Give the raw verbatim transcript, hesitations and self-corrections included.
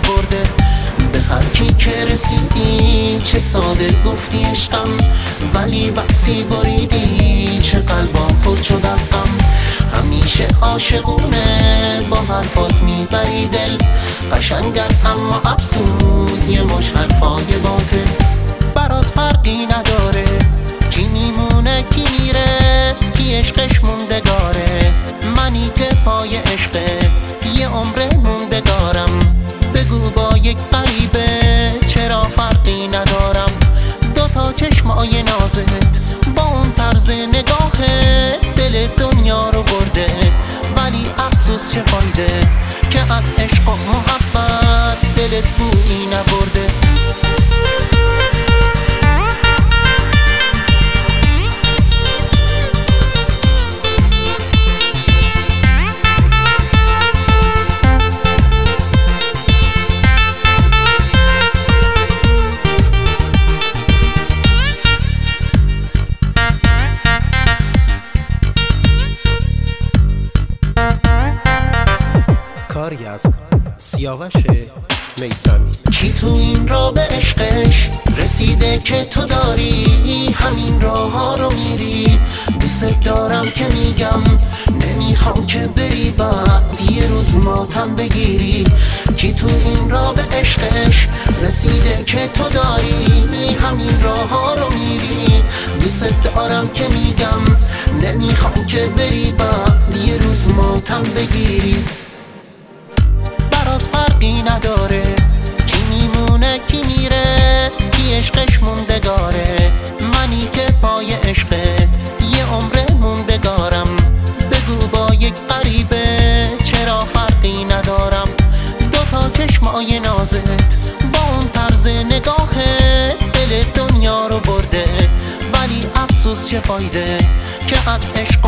نبرده. به هر کی که رسیدی چه ساده گفتی عشقم، ولی وقتی بریدی چه قلبم خود شد از غم. همیشه عاشقونه با حرفات میبری دل، قشنگت اما افسوس یه مش حرفای باطل. برات فرقی نداره کی میمونه کی میره، کی عشقش موندگاره، منی که پای عشقت یه عمر موندگارم. بگو با یک غریبه چرا فرقی ندارم، دوتا چشمای نازت با اون طرز نگاهه دل دنیا رو برده. ولی افسوس چه فایده که از عشق و محبت دلت بویی نبرده. کاری از سیاوش میثمی. کی تو این راه به عشقش رسیده که تو داری همین راه ها رو میری؟ دوست دارم که میگم نمیخوام که بری بعد یه روز ماتم بگیری. کی تو این راه به عشقش رسیده که تو داری همین راه ها رو میری؟ دوست دارم که میگم نمیخوام که بری بعد یه روز ماتم بگیری. برات فرقی نداره کی میمونه کی میره، کی عشقش موندگاره، منی که پای عشقت یه عمر موندگارم. بگو با یک غریبه چرا فرقی ندارم، دوتا چشمای نازت با اون طرز نگاهه دل دنیا رو برده. ولی افسوس چه فایده که از عشق